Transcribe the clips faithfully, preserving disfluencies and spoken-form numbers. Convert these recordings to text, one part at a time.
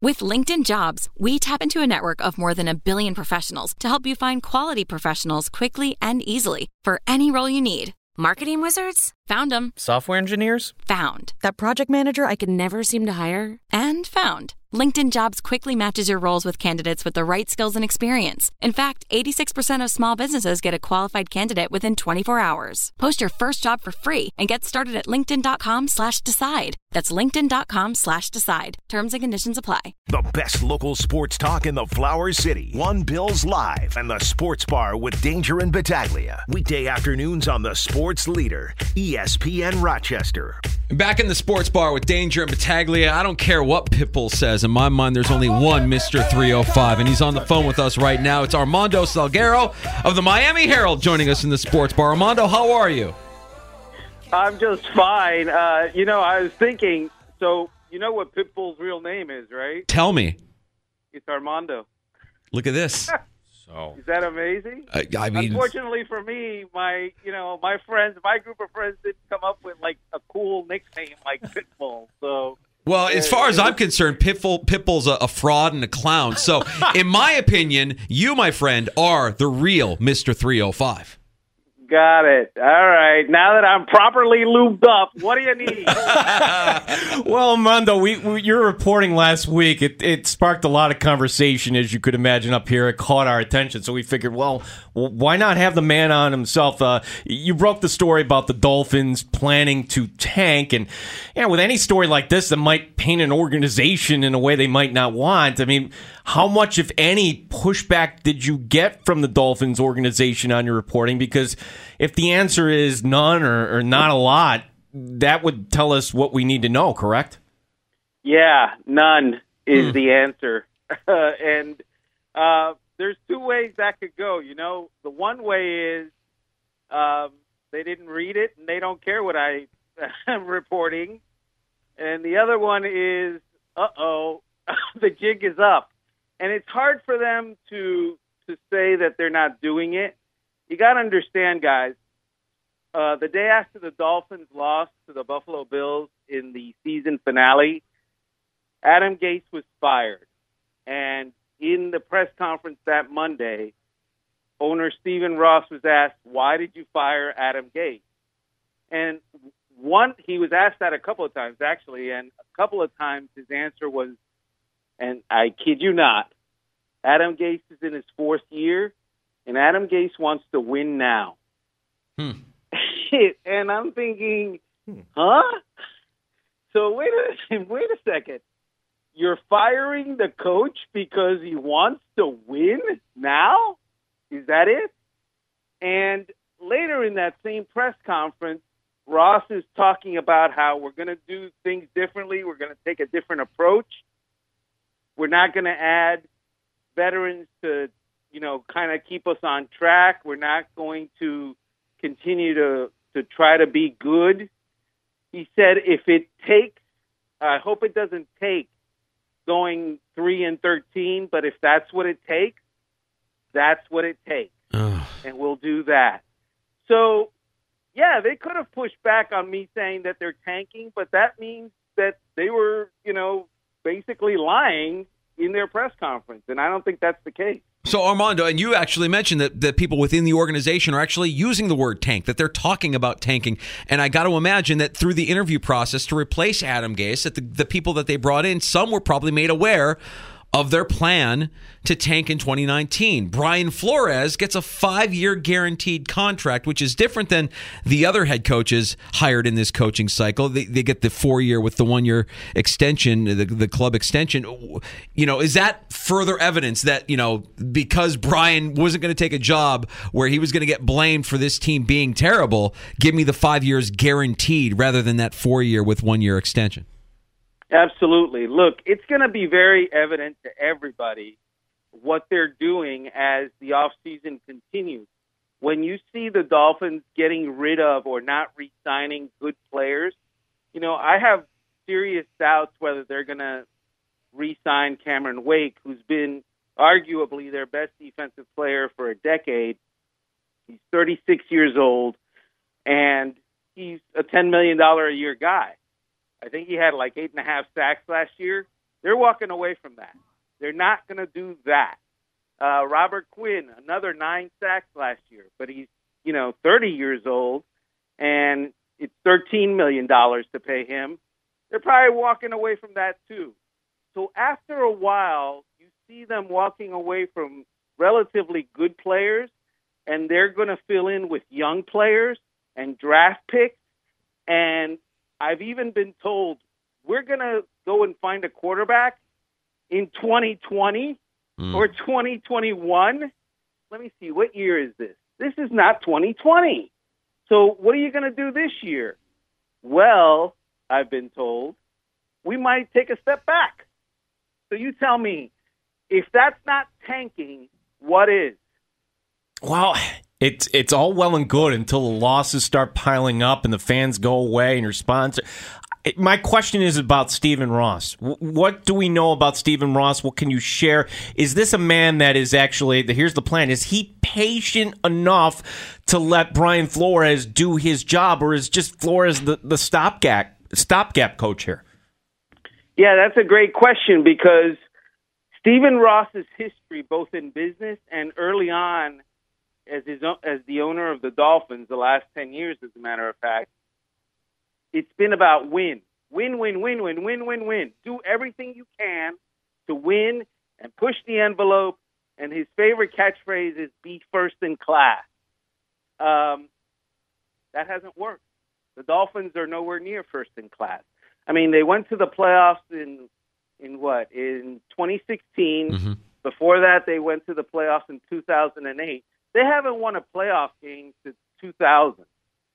With LinkedIn Jobs, we tap into a network of more than a billion professionals to help you find quality professionals quickly and easily for any role you need. Marketing wizards? Found them. Software engineers? Found. That project manager I could never seem to hire? And found. LinkedIn Jobs quickly matches your roles with candidates with the right skills and experience. In fact, eighty-six percent of small businesses get a qualified candidate within twenty-four hours. Post your first job for free and get started at linkedin.com slash decide. That's linkedin.com slash decide. Terms and conditions apply. The best local sports talk in the Flower City. One Bills Live and the Sports Bar with Danger and Battaglia. Weekday afternoons on the Sports Leader, E S P N Rochester. Back in the Sports Bar with Danger and Battaglia. I don't care what Pitbull says. In my mind, there's only one Mister three oh five, and he's on the phone with us right now. It's Armando Salguero of the Miami Herald joining us in the Sports Bar. Armando, how are you? I'm just fine. Uh, you know, I was thinking, so you know what Pitbull's real name is, right? Tell me. It's Armando. Look at this. So is that amazing? I, I mean, unfortunately for me, my you know my friends, my group of friends didn't come up with like a cool nickname like Pitbull. So, well, as far as I'm concerned, Pitbull Pitbull's a, a fraud and a clown. So, in my opinion, you, my friend, are the real Mister three oh five. Got it. All right. Now that I'm properly lubed up, what do you need? Well, Armando, we, we your reporting last week, it, it sparked a lot of conversation, as you could imagine, up here. It caught our attention, so we figured, well, why not have the man on himself? Uh, you broke the story about the Dolphins planning to tank, and yeah, with any story like this that might paint an organization in a way they might not want, I mean, how much, if any, pushback did you get from the Dolphins organization on your reporting? Because if the answer is none or, or not a lot, that would tell us what we need to know, correct? Yeah, none is hmm. the answer. and uh, there's two ways that could go. You know, the one way is um, they didn't read it and they don't care what I am reporting. And the other one is, uh-oh, the jig is up. And it's hard for them to to say that they're not doing it. You got to understand, guys, uh, the day after the Dolphins lost to the Buffalo Bills in the season finale, Adam Gase was fired. And in the press conference that Monday, owner Stephen Ross was asked, why did you fire Adam Gase? And one, he was asked that a couple of times, actually, and a couple of times his answer was, and I kid you not, Adam Gase is in his fourth year, and Adam Gase wants to win now. Hmm. And I'm thinking, huh? So wait a wait a second. You're firing the coach because he wants to win now? Is that it? And later in that same press conference, Ross is talking about how we're going to do things differently. We're going to take a different approach. We're not going to add veterans to, you know, kind of keep us on track. We're not going to continue to, to try to be good. He said if it takes, I hope it doesn't take going three and thirteen, but if that's what it takes, that's what it takes. Ugh. And we'll do that. So, yeah, they could have pushed back on me saying that they're tanking, but that means that they were, you know, basically lying in their press conference, and I don't think that's the case. So, Armando, and you actually mentioned that, that people within the organization are actually using the word tank, that they're talking about tanking. And I got to imagine that through the interview process to replace Adam Gase, that the, the people that they brought in, some were probably made aware of their plan to tank in twenty nineteen. Brian Flores gets a five-year guaranteed contract, which is different than the other head coaches hired in this coaching cycle. They, they get the four-year with the one-year extension, the, the club extension. You know, is that further evidence that, you know, because Brian wasn't going to take a job where he was going to get blamed for this team being terrible, give me the five years guaranteed rather than that four-year with one-year extension? Absolutely. Look, it's going to be very evident to everybody what they're doing as the offseason continues. When you see the Dolphins getting rid of or not re-signing good players, you know, I have serious doubts whether they're going to re-sign Cameron Wake, who's been arguably their best defensive player for a decade. He's thirty-six years old, and he's a ten million dollars a year guy. I think he had like eight and a half sacks last year. They're walking away from that. They're not going to do that. Uh, Robert Quinn, another nine sacks last year, but he's, you know, thirty years old, and it's thirteen million dollars to pay him. They're probably walking away from that too. So after a while, you see them walking away from relatively good players, and they're going to fill in with young players and draft picks. And I've even been told we're going to go and find a quarterback in twenty twenty mm. or twenty twenty-one. Let me see, what year is this? This is not twenty twenty. So what are you going to do this year? Well, I've been told we might take a step back. So you tell me, if that's not tanking, what is? Well, it's it's all well and good until the losses start piling up and the fans go away and your sponsor. It, my question is about Stephen Ross. W- what do we know about Stephen Ross? What can you share? Is this a man that is actually, the, here's the plan, is he patient enough to let Brian Flores do his job, or is just Flores the, the stopgap, stopgap coach here? Yeah, that's a great question, because Stephen Ross's history, both in business and early on as his as the owner of the Dolphins, the last ten years, as a matter of fact, it's been about win. Win, win, win, win, win, win, win. Do everything you can to win and push the envelope. And his favorite catchphrase is be first in class. Um, that hasn't worked. The Dolphins are nowhere near first in class. I mean, they went to the playoffs in in what? In twenty sixteen. Mm-hmm. Before that, they went to the playoffs in two thousand eight. They haven't won a playoff game since two thousand.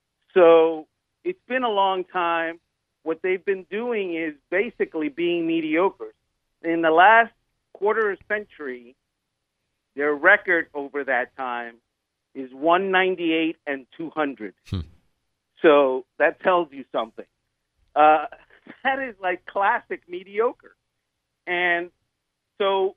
So it's been a long time. What they've been doing is basically being mediocre. In the last quarter century, their record over that time is one ninety-eight and two hundred. Hmm. So that tells you something. Uh, that is like classic mediocre. And so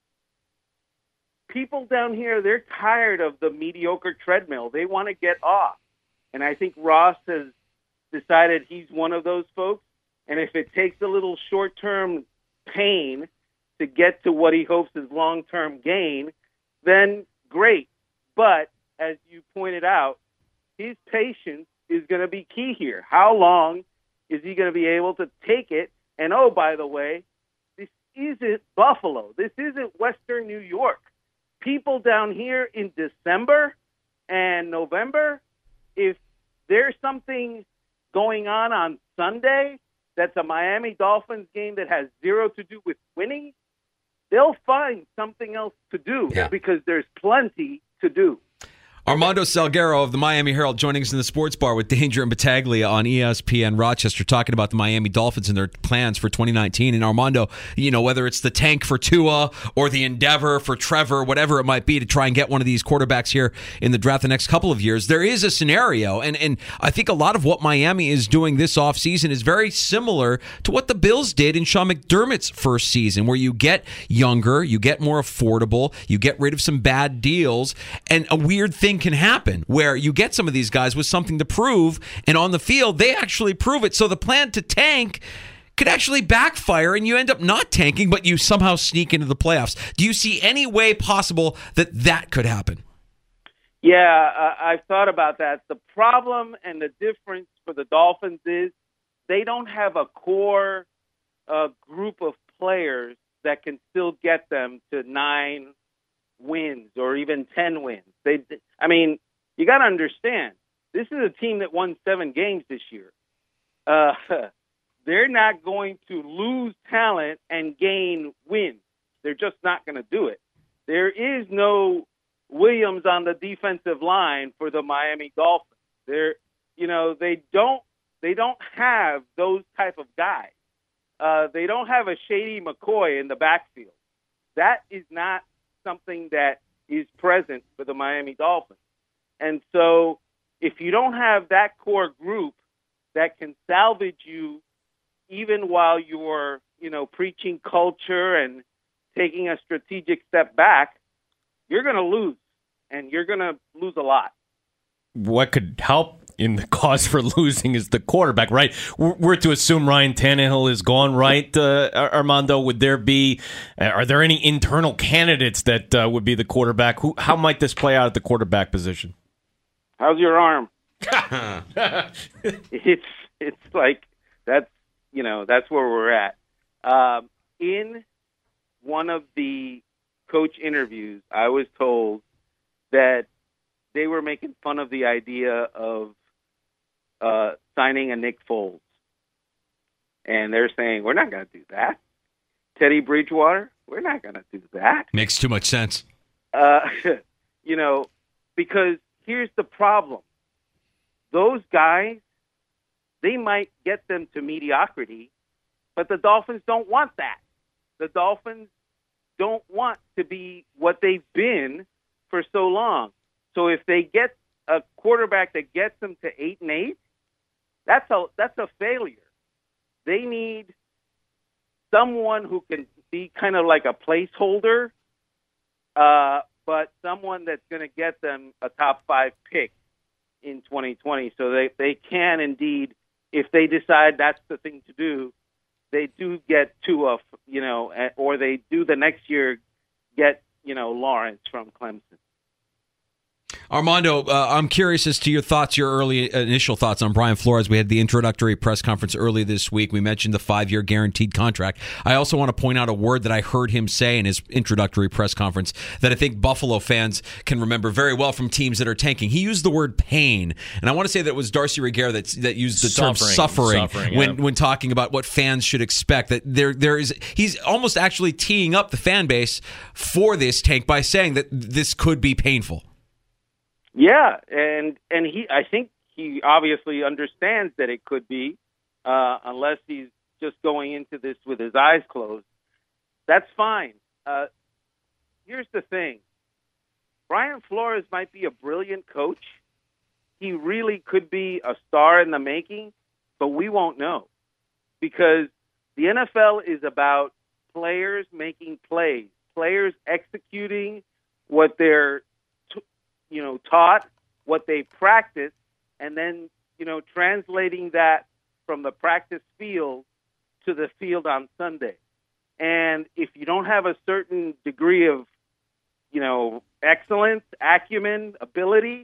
people down here, they're tired of the mediocre treadmill. They want to get off. And I think Ross has decided he's one of those folks. And if it takes a little short-term pain to get to what he hopes is long-term gain, then great. But as you pointed out, his patience is going to be key here. How long is he going to be able to take it? And, oh, by the way, this isn't Buffalo. This isn't Western New York. People down here in December and November, if there's something going on on Sunday that's a Miami Dolphins game that has zero to do with winning, they'll find something else to do yeah. because there's plenty to do. Armando Salguero of the Miami Herald joining us in the Sports Bar with Danger and Battaglia on E S P N Rochester, talking about the Miami Dolphins and their plans for twenty nineteen. And Armando, you know, whether it's the tank for Tua or the endeavor for Trevor, whatever it might be, to try and get one of these quarterbacks here in the draft the next couple of years, there is a scenario. And, and I think a lot of what Miami is doing this offseason is very similar to what the Bills did in Sean McDermott's first season, where you get younger, you get more affordable, you get rid of some bad deals, and a weird thing can happen where you get some of these guys with something to prove, and on the field they actually prove it. So the plan to tank could actually backfire and you end up not tanking, but you somehow sneak into the playoffs. Do you see any way possible that that could happen? Yeah, uh, I've thought about that. The problem and the difference for the Dolphins is they don't have a core uh, group of players that can still get them to nine wins or even ten wins. They, I mean, you got to understand, this is a team that won seven games this year. Uh, they're not going to lose talent and gain wins. They're just not going to do it. There is no Williams on the defensive line for the Miami Dolphins. They're, you know, they don't, they don't have those type of guys. Uh, they don't have a Shady McCoy in the backfield. That is not something that is present for the Miami Dolphins. And so if you don't have that core group that can salvage you even while you're, you know, preaching culture and taking a strategic step back, you're going to lose, and you're going to lose a lot. What could help in the cause for losing is the quarterback, right? We're, we're to assume Ryan Tannehill is gone, right, uh, Armando? Would there be, are there any internal candidates that uh, would be the quarterback? Who, how might this play out at the quarterback position? How's your arm? it's it's like that's you know that's where we're at. Um, in one of the coach interviews, I was told that they were making fun of the idea of uh, signing a Nick Foles, and they're saying we're not going to do that. Teddy Bridgewater, we're not going to do that. Makes too much sense. Uh, you know, because here's the problem. Those guys, they might get them to mediocrity, but the Dolphins don't want that. The Dolphins don't want to be what they've been for so long. So if they get a quarterback that gets them to eight and eight, that's a that's a failure. They need someone who can be kind of like a placeholder, uh, but someone that's going to get them a top five pick in twenty twenty. So they, they can indeed, if they decide that's the thing to do, they do get Tua, you know, or they do the next year get, you know, Lawrence from Clemson. Armando, uh, I'm curious as to your thoughts, your early initial thoughts on Brian Flores. We had the introductory press conference early this week. We mentioned the five-year guaranteed contract. I also want to point out a word that I heard him say in his introductory press conference that I think Buffalo fans can remember very well from teams that are tanking. He used the word pain, and I want to say that it was Darcy Reguera that, that used the suffering, term suffering, suffering when, yeah. when talking about what fans should expect. That there there is he's almost actually teeing up the fan base for this tank by saying that this could be painful. Yeah, and and he, I think he obviously understands that it could be, uh, unless he's just going into this with his eyes closed. That's fine. Uh, here's the thing. Brian Flores might be a brilliant coach. He really could be a star in the making, but we won't know. Because the N F L is about players making plays, players executing what they're you know, taught, what they practice, and then, you know, translating that from the practice field to the field on Sunday. And if you don't have a certain degree of, you know, excellence, acumen, ability,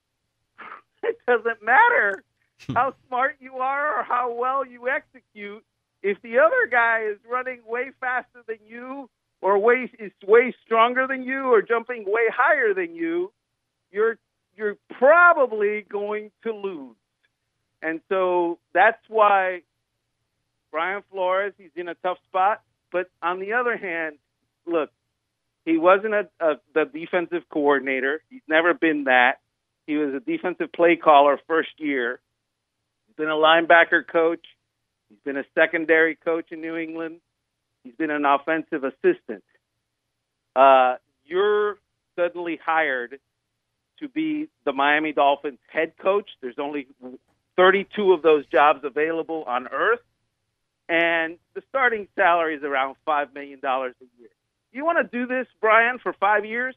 it doesn't matter how smart you are or how well you execute. If the other guy is running way faster than you or way is way stronger than you or jumping way higher than you, you're you're probably going to lose. And so that's why Brian Flores, he's in a tough spot. But on the other hand, look, he wasn't a, a, the defensive coordinator. He's never been that. He was a defensive play caller first year. He's been a linebacker coach. He's been a secondary coach in New England. He's been an offensive assistant. Uh, you're suddenly hired to be the Miami Dolphins head coach. There's only thirty-two of those jobs available on earth, and the starting salary is around five million dollars a year. You want to do this, Brian, for five years?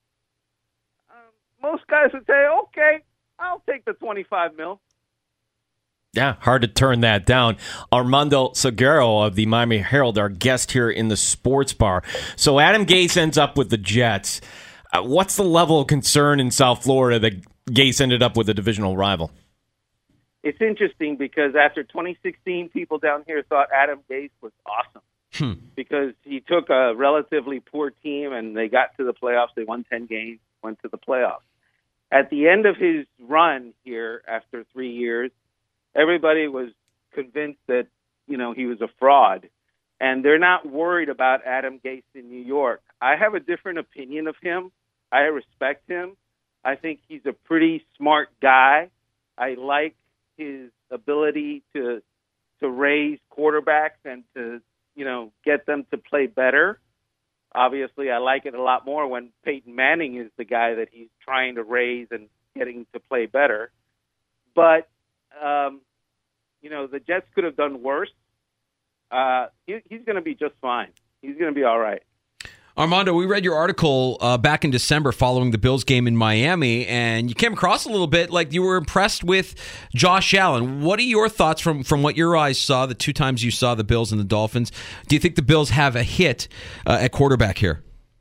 Um, most guys would say, okay, I'll take the twenty-five mil. Yeah, hard to turn that down. Armando Salguero of the Miami Herald, our guest here in the Sports Bar. So Adam Gase ends up with the Jets. Uh, what's the level of concern in South Florida that Gase ended up with a divisional rival? It's interesting because after twenty sixteen, people down here thought Adam Gase was awesome hmm. because he took a relatively poor team and they got to the playoffs. They won ten games, went to the playoffs. At the end of his run here after three years, everybody was convinced that, you know, he was a fraud. And they're not worried about Adam Gase in New York. I have a different opinion of him. I respect him. I think he's a pretty smart guy. I like his ability to to raise quarterbacks and to, you know, get them to play better. Obviously, I like it a lot more when Peyton Manning is the guy that he's trying to raise and getting to play better. But, um, you know, the Jets could have done worse. Uh, he, he's going to be just fine. He's going to be all right. Armando, we read your article uh, back in December following the Bills game in Miami, and you came across a little bit like you were impressed with Josh Allen. What are your thoughts from, from what your eyes saw the two times you saw the Bills and the Dolphins? Do you think the Bills have a hit uh, at quarterback here?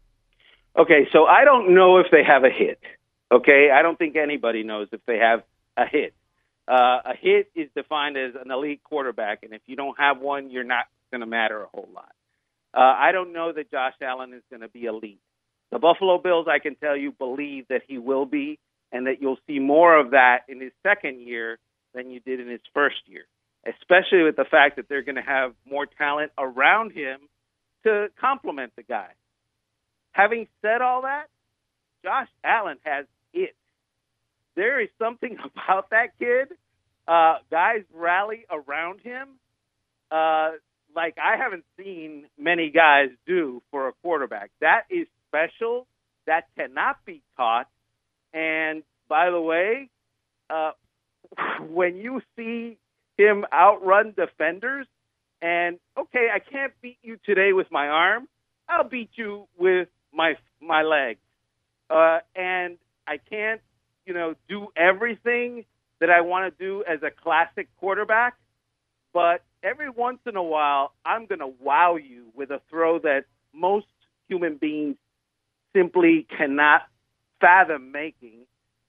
Okay, so I don't know if they have a hit. Okay, I don't think anybody knows if they have a hit. Uh, a hit is defined as an elite quarterback, and if you don't have one, you're not going to matter a whole lot. Uh, I don't know that Josh Allen is going to be elite. The Buffalo Bills, I can tell you, believe that he will be, and that you'll see more of that in his second year than you did in his first year, especially with the fact that they're going to have more talent around him to complement the guy. Having said all that, Josh Allen has it. There is something about that kid. Uh, guys rally around him uh, like I haven't seen many guys do for a quarterback. That is special. That cannot be taught. And by the way, uh, when you see him outrun defenders, and okay, I can't beat you today with my arm, I'll beat you with my my legs. Uh, and I can't, you know, do everything that I want to do as a classic quarterback, but every once in a while, I'm going to wow you with a throw that most human beings simply cannot fathom making.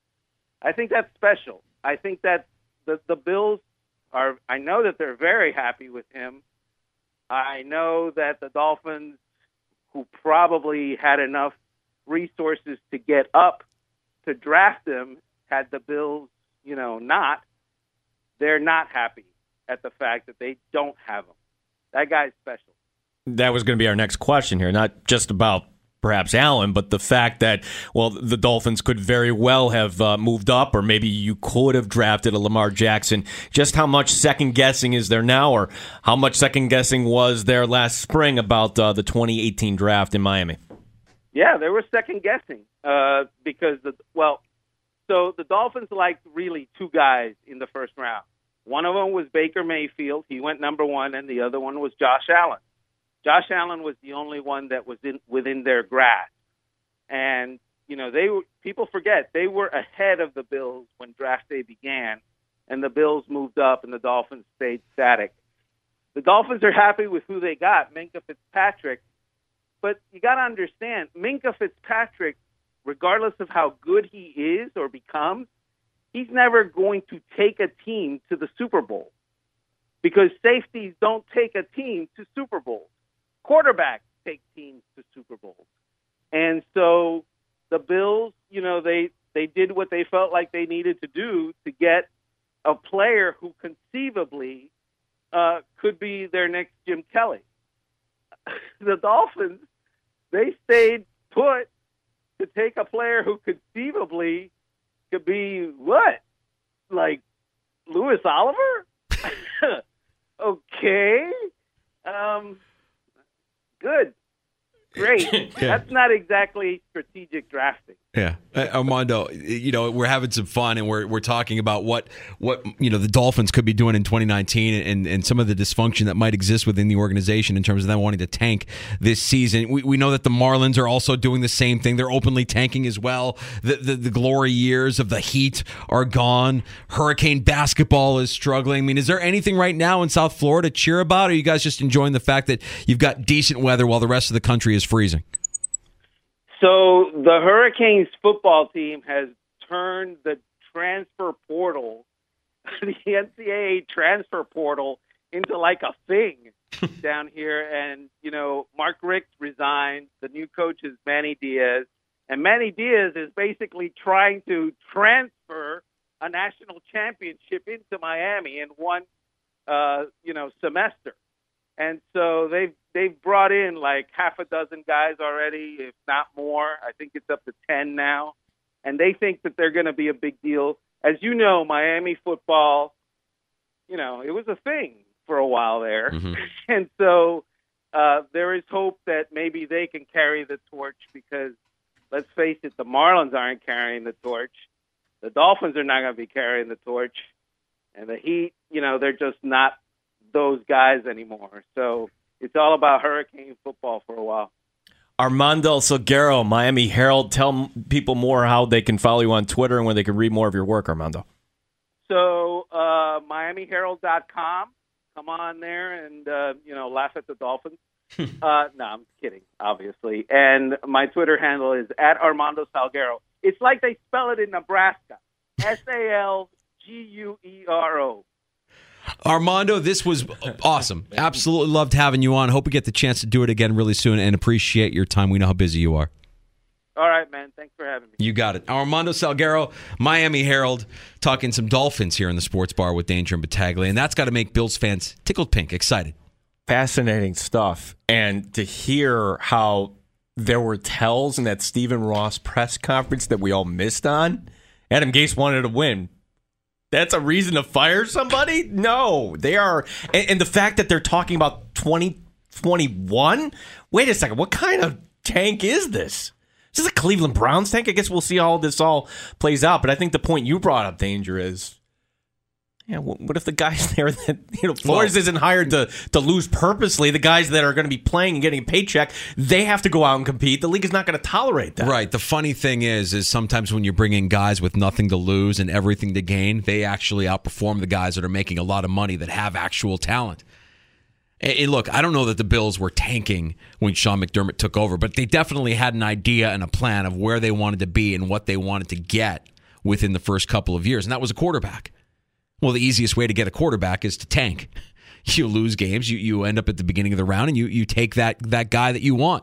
I think that's special. I think that the, the Bills are, I know that they're very happy with him. I know that the Dolphins, who probably had enough resources to get up to draft him, had the Bills, you know, not, they're not happy at the fact that they don't have him. That guy's special. That was going to be our next question here, not just about perhaps Allen, but the fact that, well, the Dolphins could very well have uh, moved up, or maybe you could have drafted a Lamar Jackson. Just how much second-guessing is there now, or how much second-guessing was there last spring about uh, the twenty eighteen draft in Miami? Yeah, there was second-guessing uh, because, the well, so the Dolphins liked really two guys in the first round. One of them was Baker Mayfield. He went number one, and the other one was Josh Allen. Josh Allen was the only one that was in within their grasp. And, you know, they were, people forget, they were ahead of the Bills when draft day began, and the Bills moved up and the Dolphins stayed static. The Dolphins are happy with who they got, Minkah Fitzpatrick. But you got to understand, Minkah Fitzpatrick, regardless of how good he is or becomes, he's never going to take a team to the Super Bowl, because safeties don't take a team to Super Bowls. Quarterbacks take teams to Super Bowls. And so the Bills, you know, they, they did what they felt like they needed to do to get a player who conceivably uh, could be their next Jim Kelly. The Dolphins, they stayed put to take a player who conceivably could be what? Like Louis Oliver? Okay. Um, good. Great. Yeah. That's not exactly strategic drafting. Yeah, uh, Armando, you know, we're having some fun, and we're we're talking about what what you know the Dolphins could be doing in twenty nineteen, and, and some of the dysfunction that might exist within the organization in terms of them wanting to tank this season. We we know that the Marlins are also doing the same thing; they're openly tanking as well. The the, the glory years of the Heat are gone. Hurricane basketball is struggling. I mean, is there anything right now in South Florida to cheer about? Or are you guys just enjoying the fact that you've got decent weather while the rest of the country is freezing? So the Hurricanes football team has turned the transfer portal, the N C double A transfer portal, into like a thing down here. And, you know, Mark Richt resigned. The new coach is Manny Diaz. And Manny Diaz is basically trying to transfer a national championship into Miami in one, uh, you know, semester. And so they've they've brought in like half a dozen guys already, if not more. I think it's up to ten now. And they think that they're going to be a big deal. As you know, Miami football, you know, it was a thing for a while there. Mm-hmm. And so uh, there is hope that maybe they can carry the torch, because, let's face it, the Marlins aren't carrying the torch. The Dolphins are not going to be carrying the torch. And the Heat, you know, they're just not those guys anymore. So it's all about Hurricane football for a while. Armando Salguero, Miami Herald. Tell people more how they can follow you on Twitter and where they can read more of your work, Armando. So, uh, Miami Herald dot com. Come on there and, uh, you know, laugh at the Dolphins. uh, no, I'm kidding, obviously. And my Twitter handle is at Armando Salguero. It's like they spell it in Nebraska. S A L G U E R O. Armando, this was awesome. Absolutely loved having you on. Hope we get the chance to do it again really soon and appreciate your time. We know how busy you are. All right, man. Thanks for having me. You got it. Armando Salguero, Miami Herald, talking some Dolphins here in the Sports Bar with Danger and Battaglia, and that's got to make Bills fans tickled pink, excited. Fascinating stuff. And to hear how there were tells in that Stephen Ross press conference that we all missed on. Adam Gase wanted to win. That's a reason to fire somebody? No. They are. And, and the fact that they're talking about twenty twenty-one? Wait a second. What kind of tank is this? Is this a Cleveland Browns tank? I guess we'll see how this all plays out. But I think the point you brought up, Danger, is, yeah, what if the guys there that, you know, Flores well, isn't hired to, to lose purposely? The guys that are going to be playing and getting a paycheck, they have to go out and compete. The league is not going to tolerate that. Right. The funny thing is, is sometimes when you bring in guys with nothing to lose and everything to gain, they actually outperform the guys that are making a lot of money that have actual talent. And look, I don't know that the Bills were tanking when Sean McDermott took over, but they definitely had an idea and a plan of where they wanted to be and what they wanted to get within the first couple of years, and that was a quarterback. Well, the easiest way to get a quarterback is to tank. You lose games, you, you end up at the beginning of the round, and you, you take that, that guy that you want.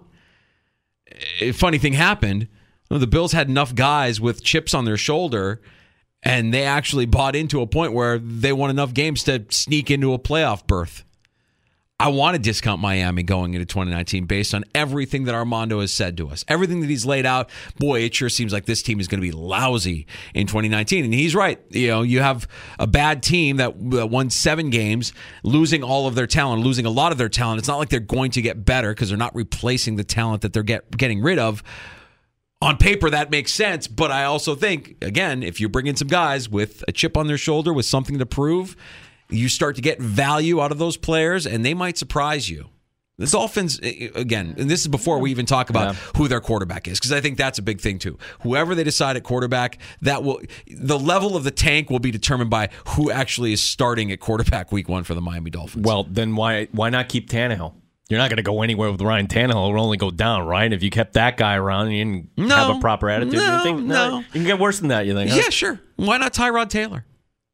A funny thing happened. The Bills had enough guys with chips on their shoulder, and they actually bought into a point where they won enough games to sneak into a playoff berth. I want to discount Miami going into twenty nineteen based on everything that Armando has said to us. Everything that he's laid out, boy, it sure seems like this team is going to be lousy in twenty nineteen. And he's right. You know, you have a bad team that won seven games, losing all of their talent, losing a lot of their talent. It's not like they're going to get better because they're not replacing the talent that they're get, getting rid of. On paper, that makes sense. But I also think, again, if you bring in some guys with a chip on their shoulder, with something to prove, you start to get value out of those players, and they might surprise you. The Dolphins, again, and this is before we even talk about yeah. who their quarterback is, because I think that's a big thing too. Whoever they decide at quarterback, that will the level of the tank will be determined by who actually is starting at quarterback week one for the Miami Dolphins. Well, then why why not keep Tannehill? You're not going to go anywhere with Ryan Tannehill. It will only go down, right? If you kept that guy around and you didn't no, have a proper attitude, no, you think, no. no, you can get worse than that, you think? Huh? Yeah, sure. Why not Tyrod Taylor?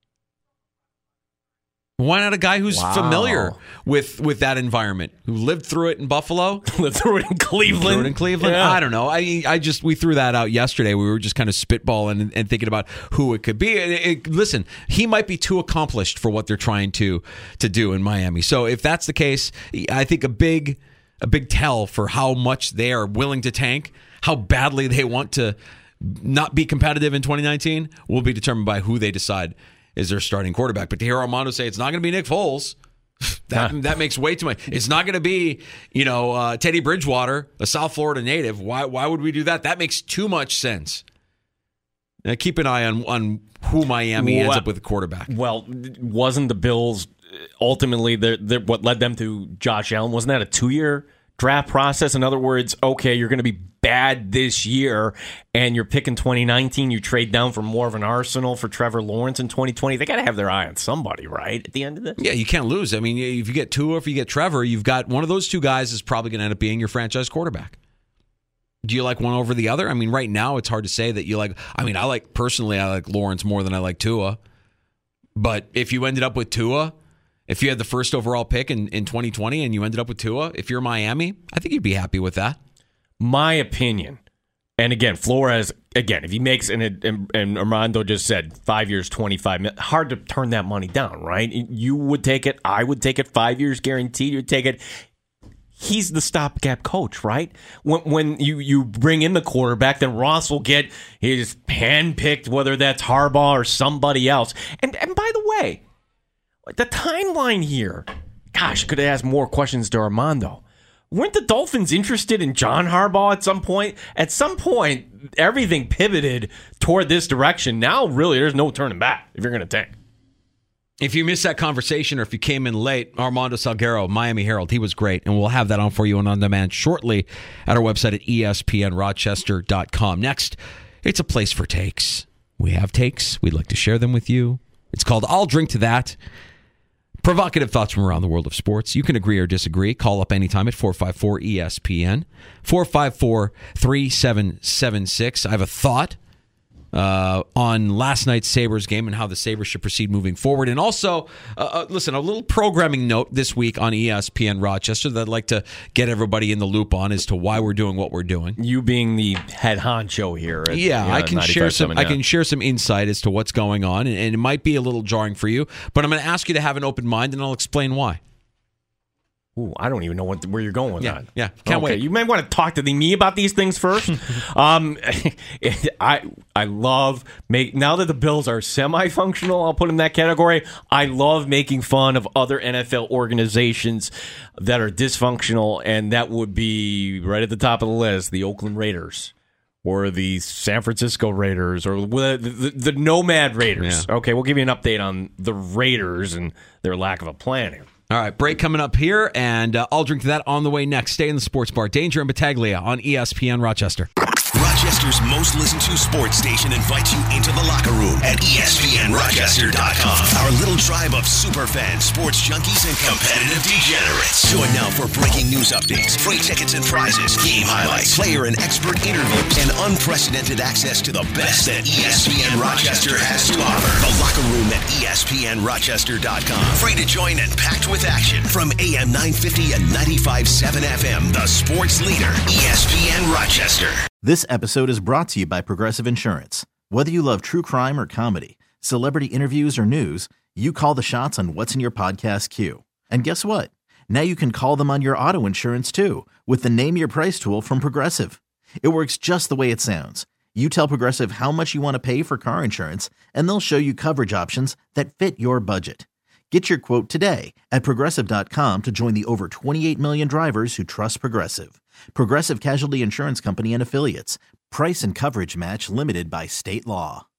Why not a guy who's wow. familiar with, with that environment, who lived through it in Buffalo, lived through it in Cleveland, through it in Cleveland? Yeah. I don't know. I I just we threw that out yesterday. We were just kind of spitballing and, and thinking about who it could be. It, it, listen, he might be too accomplished for what they're trying to to do in Miami. So if that's the case, I think a big a big tell for how much they are willing to tank, how badly they want to not be competitive in twenty nineteen, will be determined by who they decide is their starting quarterback. But to hear Armando say it's not going to be Nick Foles, that huh. that makes way too much. It's not going to be, you know, uh, Teddy Bridgewater, a South Florida native. Why why would we do that? That makes too much sense. Now keep an eye on on who Miami well, ends up with a quarterback. Well, wasn't the Bills ultimately they're, they're, what led them to Josh Allen? Wasn't that a two-year draft process? In other words, okay, you're going to be bad this year, and you're picking twenty nineteen. You trade down for more of an arsenal for Trevor Lawrence in twenty twenty. They got to have their eye on somebody, right? At the end of this, yeah, you can't lose. I mean, if you get Tua, if you get Trevor, you've got one of those two guys is probably going to end up being your franchise quarterback. Do you like one over the other? I mean, right now it's hard to say that you like. I mean, I like personally, I like Lawrence more than I like Tua. But if you ended up with Tua, if you had the first overall pick in, in twenty twenty and you ended up with Tua, if you're Miami, I think you'd be happy with that. My opinion, and again, Flores, again, if he makes, and, and, and Armando just said, five years, twenty-five million, hard to turn that money down, right? You would take it. I would take it. Five years guaranteed. You'd take it. He's the stopgap coach, right? When when you, you bring in the quarterback, then Ross will get his handpicked, whether that's Harbaugh or somebody else. And and by the way, the timeline here, gosh, could have asked more questions to Armando. Weren't the Dolphins interested in John Harbaugh at some point? At some point, everything pivoted toward this direction. Now, really, there's no turning back if you're going to tank. If you missed that conversation or if you came in late, Armando Salguero, Miami Herald, he was great. And we'll have that on for you and on demand shortly at our website at E S P N Rochester dot com. Next, it's a place for takes. We have takes. We'd like to share them with you. It's called I'll Drink to That. Provocative thoughts from around the world of sports. You can agree or disagree. Call up anytime at four five four E S P N, four five four, three seven seven six. I have a thought uh, on last night's Sabres game and how the Sabres should proceed moving forward. And also, uh, uh, listen, a little programming note this week on E S P N Rochester that I'd like to get everybody in the loop on as to why we're doing what we're doing. You being the head honcho here. At, yeah, you know, I can share some. yeah. I can share some insight as to what's going on, and, and it might be a little jarring for you. But I'm going to ask you to have an open mind, and I'll explain why. Ooh, I don't even know what, where you're going with Yeah, that. yeah, can't okay, wait. You may want to talk to the, me about these things first. um, I I love make now that the Bills are semi-functional. I'll put them in that category. I love making fun of other N F L organizations that are dysfunctional, and that would be right at the top of the list: the Oakland Raiders, or the San Francisco Raiders, or the, the, the Nomad Raiders. Yeah. Okay, we'll give you an update on the Raiders and their lack of a plan here. All right, break coming up here, and uh, I'll drink to that on the way next. Stay in the sports bar. Danger and Battaglia on E S P N Rochester. Rochester's most listened to sports station invites you into the locker room at E S P N Rochester dot com. Our little tribe of super fans, sports junkies, and competitive degenerates. Join now for breaking news updates, free tickets and prizes, game highlights, player and expert interviews, and unprecedented access to the best that E S P N Rochester has to offer. The locker room at E S P N Rochester dot com. Free to join and packed with action. From A M nine fifty and ninety-five point seven F M, the sports leader, E S P N Rochester. This episode is brought to you by Progressive Insurance. Whether you love true crime or comedy, celebrity interviews or news, you call the shots on what's in your podcast queue. And guess what? Now you can call them on your auto insurance too with the Name Your Price tool from Progressive. It works just the way it sounds. You tell Progressive how much you want to pay for car insurance, and they'll show you coverage options that fit your budget. Get your quote today at Progressive dot com to join the over twenty-eight million drivers who trust Progressive. Progressive Casualty Insurance Company and Affiliates. Price and coverage match limited by state law.